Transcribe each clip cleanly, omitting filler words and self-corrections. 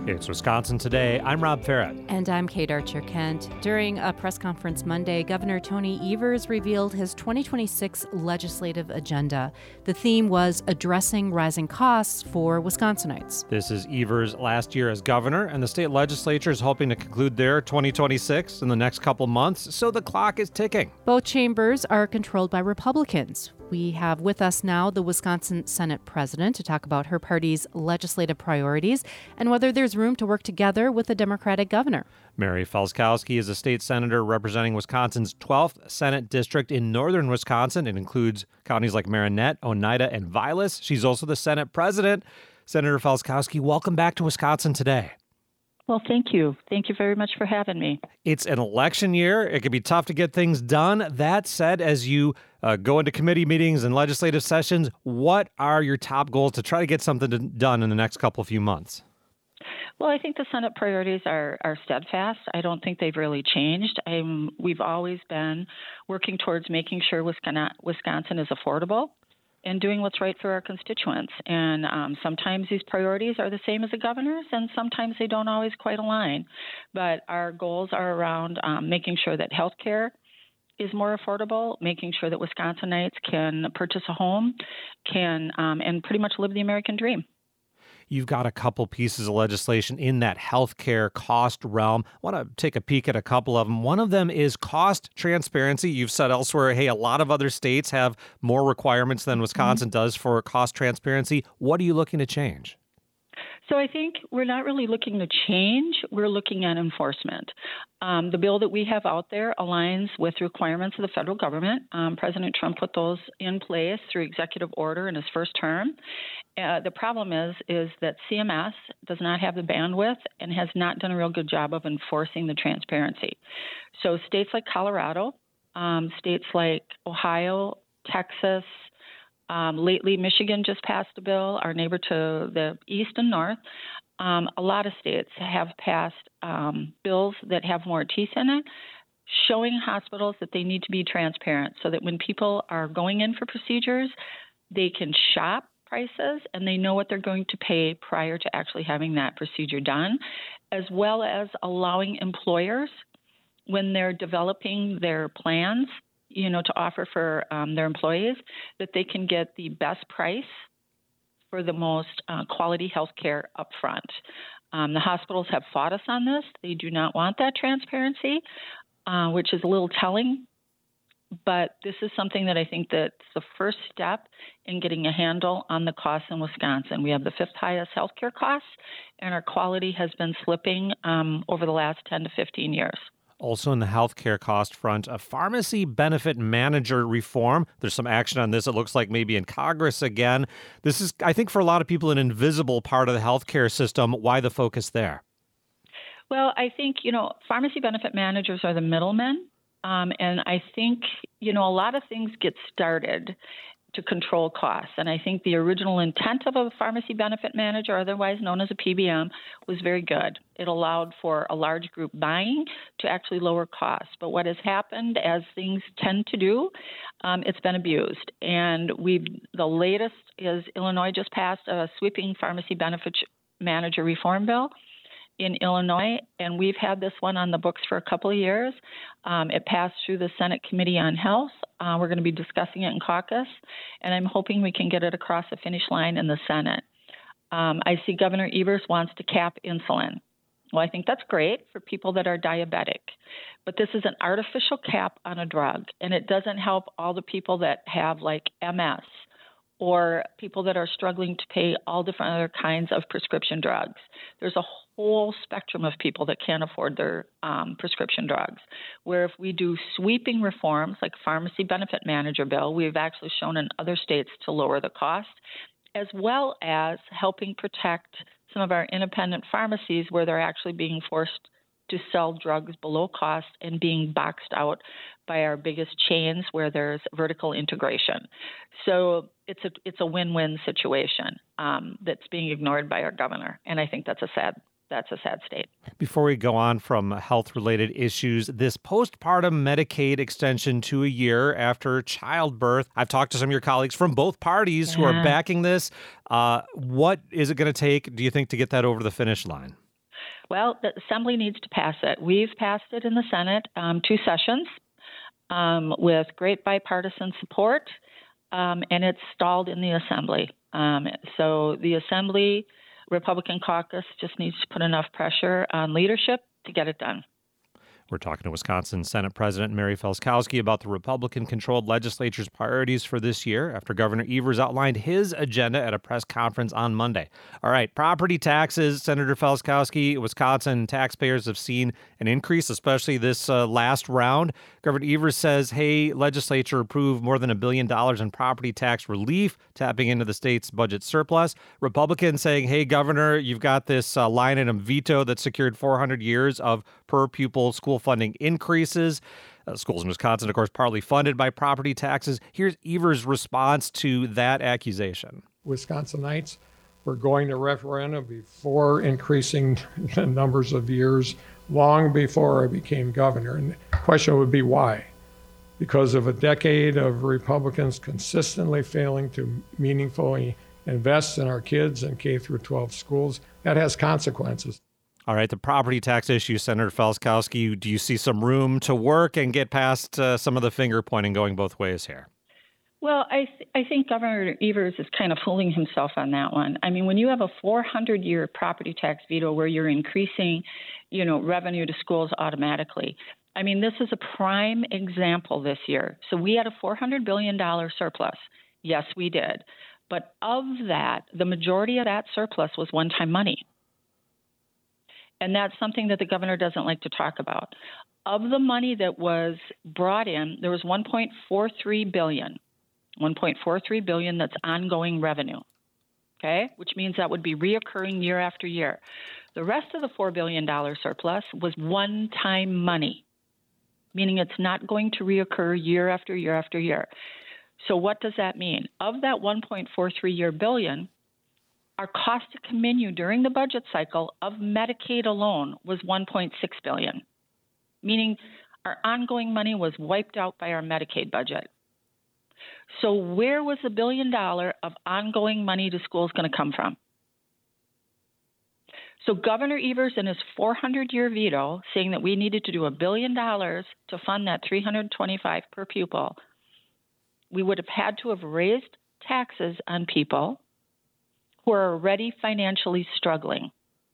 It's Wisconsin Today. I'm Rob Farrett. And I'm Kate Archer-Kent. During a press conference Monday, Governor Tony Evers revealed his 2026 legislative agenda. The theme was addressing rising costs for Wisconsinites. This is Evers' last year as governor, and the state legislature is hoping to conclude their 2026 in the next couple months, so the clock is ticking. Both chambers are controlled by Republicans. We have with us now the Wisconsin Senate president to talk about her party's legislative priorities and whether there's room to work together with a Democratic governor. Mary Felskowski is a state senator representing Wisconsin's 12th Senate district in northern Wisconsin. It includes counties like Marinette, Oneida, and Vilas. She's also the Senate president. Senator Felskowski, welcome back to Wisconsin Today. Well, thank you. Thank you very much for having me. It's an election year. It can be tough to get things done. That said, as you go into committee meetings and legislative sessions, what are your top goals to try to get something done in the next few months? Well, I think the Senate priorities are steadfast. I don't think they've really changed. We've always been working towards making sure Wisconsin is affordable and doing what's right for our constituents. And sometimes these priorities are the same as the governor's, and sometimes they don't always quite align. But our goals are around making sure that health care is more affordable, making sure that Wisconsinites can purchase a home, and pretty much live the American dream. You've got a couple pieces of legislation in that healthcare cost realm. I want to take a peek at a couple of them. One of them is cost transparency. You've said elsewhere, hey, a lot of other states have more requirements than Wisconsin does for cost transparency. What are you looking to change? So I think we're not really looking to change. We're looking at enforcement. The bill that we have out there aligns with requirements of the federal government. President Trump put those in place through executive order in his first term. The problem is that CMS does not have the bandwidth and has not done a real good job of enforcing the transparency. So states like Colorado, states like Ohio, Texas, lately, Michigan just passed a bill, our neighbor to the east and north. A lot of states have passed bills that have more teeth in it, showing hospitals that they need to be transparent so that when people are going in for procedures, they can shop prices and they know what they're going to pay prior to actually having that procedure done, as well as allowing employers, when they're developing their plans, to offer for their employees, that they can get the best price for the most quality health care up front. The hospitals have fought us on this. They do not want that transparency, which is a little telling. But this is something that I think that's the first step in getting a handle on the costs in Wisconsin. We have the fifth highest healthcare costs, and our quality has been slipping over the last 10 to 15 years. Also in the healthcare cost front, a pharmacy benefit manager reform. There's some action on this, it looks like maybe in Congress again. This is, I think, for a lot of people, an invisible part of the healthcare system. Why the focus there? Well, I think, pharmacy benefit managers are the middlemen. And I think, a lot of things get started to control costs. And I think the original intent of a pharmacy benefit manager, otherwise known as a PBM, was very good. It allowed for a large group buying to actually lower costs. But what has happened, as things tend to do, it's been abused. And the latest is Illinois just passed a sweeping pharmacy benefit manager reform bill in Illinois, and we've had this one on the books for a couple of years. It passed through the Senate Committee on Health. We're going to be discussing it in caucus, and I'm hoping we can get it across the finish line in the Senate. I see Governor Evers wants to cap insulin. Well, I think that's great for people that are diabetic, but this is an artificial cap on a drug, and it doesn't help all the people that have like MS or people that are struggling to pay all different other kinds of prescription drugs. There's a whole spectrum of people that can't afford their prescription drugs, where if we do sweeping reforms like pharmacy benefit manager bill, we've actually shown in other states to lower the cost, as well as helping protect some of our independent pharmacies where they're actually being forced to sell drugs below cost and being boxed out by our biggest chains where there's vertical integration. So it's a win-win situation that's being ignored by our governor, and I think that's a sad state. Before we go on from health-related issues, this postpartum Medicaid extension to a year after childbirth. I've talked to some of your colleagues from both parties who are backing this. What is it going to take, do you think, to get that over the finish line? Well, the Assembly needs to pass it. We've passed it in the Senate 2 sessions with great bipartisan support, and it's stalled in the Assembly. So the Assembly Republican caucus just needs to put enough pressure on leadership to get it done. We're talking to Wisconsin Senate President Mary Felskowski about the Republican-controlled legislature's priorities for this year after Governor Evers outlined his agenda at a press conference on Monday. All right, property taxes, Senator Felskowski. Wisconsin taxpayers have seen an increase, especially this last round. Governor Evers says, hey, legislature approved more than $1 billion in property tax relief, tapping into the state's budget surplus. Republicans saying, hey, Governor, you've got this line item veto that secured 400 years of per-pupil school funding increases. Schools in Wisconsin, of course, partly funded by property taxes. Here's Evers' response to that accusation. Wisconsinites were going to referendum before increasing the numbers of years, long before I became governor. And the question would be why? Because of a decade of Republicans consistently failing to meaningfully invest in our kids in K through 12 schools. That has consequences. All right, the property tax issue, Senator Felskowski, do you see some room to work and get past some of the finger pointing going both ways here? Well, I think Governor Evers is kind of fooling himself on that one. I mean, when you have a 400-year property tax veto where you're increasing, revenue to schools automatically, I mean, this is a prime example this year. So we had a $400 billion surplus. Yes, we did. But of that, the majority of that surplus was one-time money. And that's something that the governor doesn't like to talk about. Of the money that was brought in, there was $1.43 billion that's ongoing revenue, okay, which means that would be reoccurring year after year. The rest of the $4 billion surplus was one-time money, meaning it's not going to reoccur year after year after year. So what does that mean? Of that $1.43 billion, our cost to continue during the budget cycle of Medicaid alone was $1.6 billion, meaning our ongoing money was wiped out by our Medicaid budget. So where was the $1 billion of ongoing money to schools going to come from? So Governor Evers in his 400-year veto saying that we needed to do $1 billion to fund that $325 per pupil, we would have had to have raised taxes on people who are already financially struggling.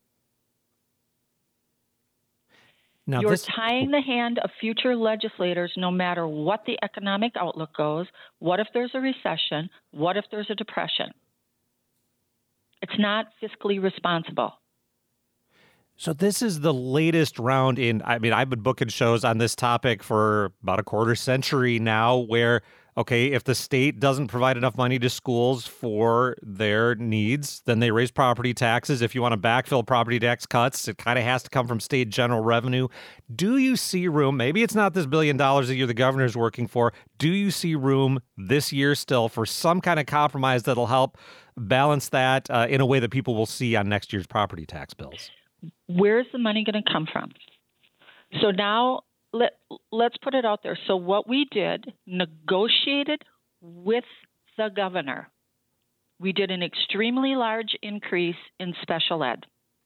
Now You're tying the hand of future legislators no matter what the economic outlook goes. What if there's a recession? What if there's a depression? It's not fiscally responsible. So this is the latest round in, I've been booking shows on this topic for about a quarter century now where, okay, if the state doesn't provide enough money to schools for their needs, then they raise property taxes. If you want to backfill property tax cuts, it kind of has to come from state general revenue. Do you see room, maybe it's not this $1 billion a year the governor's working for, do you see room this year still for some kind of compromise that'll help balance that in a way that people will see on next year's property tax bills? Where's the money going to come from? So now let's put it out there. So what we did, negotiated with the governor. We did an extremely large increase in special ed.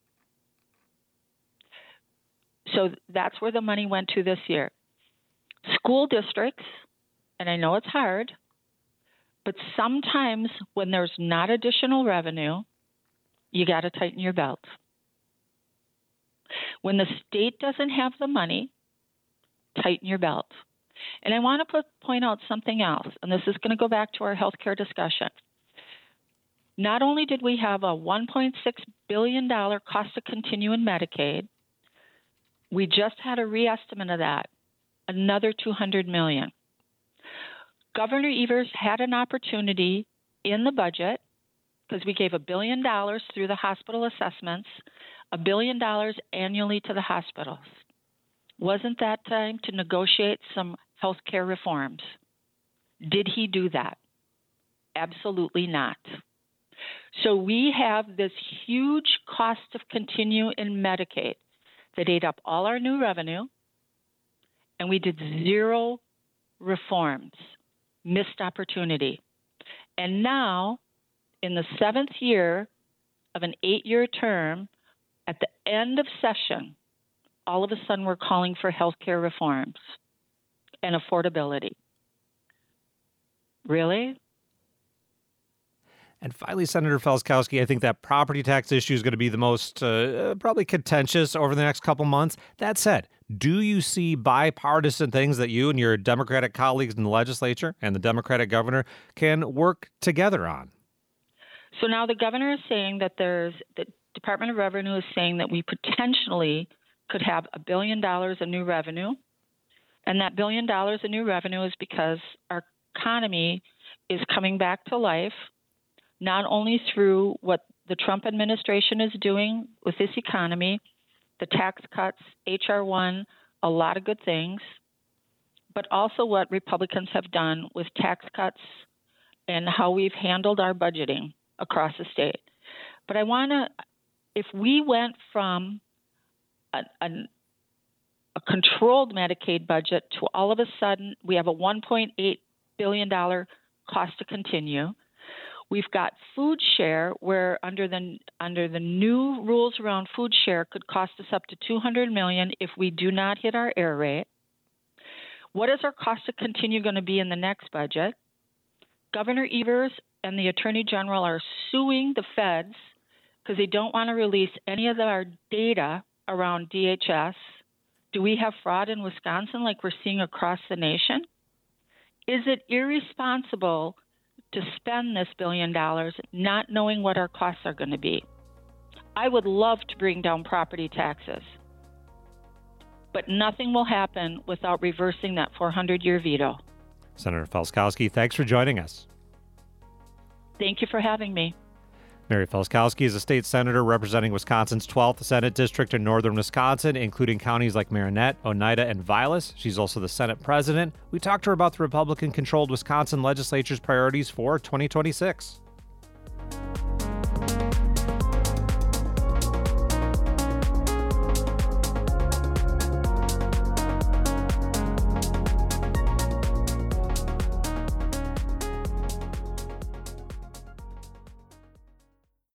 So that's where the money went to this year. School districts, and I know it's hard, but sometimes when there's not additional revenue, you got to tighten your belt. When the state doesn't have the money, tighten your belt. And I want to point out something else, and this is going to go back to our healthcare discussion. Not only did we have a $1.6 billion cost to continue in Medicaid, we just had a reestimate of that, another $200 million. Governor Evers had an opportunity in the budget, because we gave $1 billion through the hospital assessments, $1 billion annually to the hospitals. Wasn't that time to negotiate some health care reforms? Did he do that? Absolutely not. So we have this huge cost of continue in Medicaid that ate up all our new revenue, and we did zero reforms, missed opportunity. And now, in the 7th year of an 8-year term, at the end of session, all of a sudden we're calling for health care reforms and affordability. Really? And finally, Senator Felskowski, I think that property tax issue is going to be the most probably contentious over the next couple months. That said, do you see bipartisan things that you and your Democratic colleagues in the legislature and the Democratic governor can work together on? So now the governor is saying that the Department of Revenue is saying that we potentially could have $1 billion in new revenue. And that $1 billion in new revenue is because our economy is coming back to life, not only through what the Trump administration is doing with this economy, the tax cuts, H.R. 1, a lot of good things, but also what Republicans have done with tax cuts and how we've handled our budgeting across the state. But I want to, if we went from a controlled Medicaid budget to all of a sudden we have a $1.8 billion cost to continue. We've got food share, where under the new rules around food share could cost us up to $200 million if we do not hit our error rate. What is our cost to continue going to be in the next budget? Governor Evers and the Attorney General are suing the feds because they don't want to release any of our data around DHS. Do we have fraud in Wisconsin like we're seeing across the nation? Is it irresponsible to spend this $1 billion not knowing what our costs are going to be? I would love to bring down property taxes, but nothing will happen without reversing that 400-year veto. Senator Felskowski, thanks for joining us. Thank you for having me. Mary Felskowski is a state senator representing Wisconsin's 12th Senate District in northern Wisconsin, including counties like Marinette, Oneida, and Vilas. She's also the Senate president. We talked to her about the Republican-controlled Wisconsin legislature's priorities for 2026.